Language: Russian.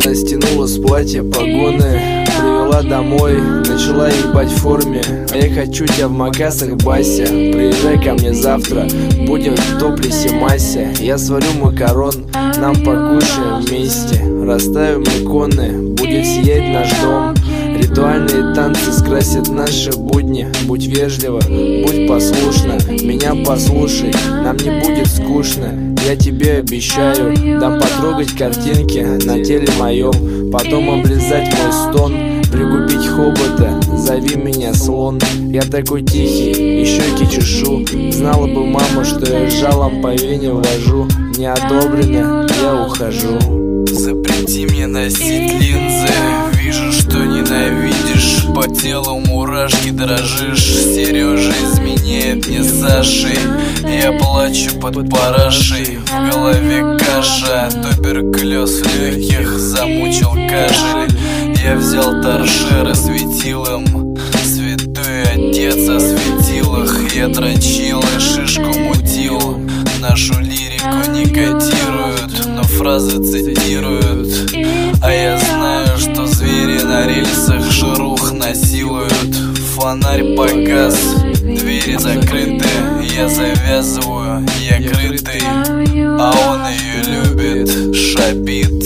Она стянула с платья погоны, привела домой, начала ебать в форме. А я хочу тебя в макасах, Бася. Приезжай ко мне завтра, будем в топлесе массе. Я сварю макарон, нам покушаем вместе. Расставим иконы, будет сиять наш дом. Ритуальные танцы скрасят наши будни. Будь вежлива, будь послушна, меня послушай, нам не будет скучно. Я тебе обещаю, дам потрогать картинки на теле моем, потом облизать мой стон, пригубить хобота, зови меня слон. Я такой тихий, и щеки чешу. Знала бы мама, что я жалом по вене ввожу. Не одобрено, я ухожу. Запрети мне носить линзы, вижу, что ненавидишь. По телу мурашки, дрожишь. Сережа изменяет мне с Сашей. Я плачу под парашей, в голове каша. Туберкулез в легких, замучил кашель. Я взял торшер, осветил им. Святой отец осветил их. Я дрочил и шишку мутил. Нашу лирику не котируют, но фразы цитируют. А я знаю, что звери на рельсах шурух насилуют. Фонарь погас, двери закрыты. Я завязываю, я крытый, а он ее любит, шабит.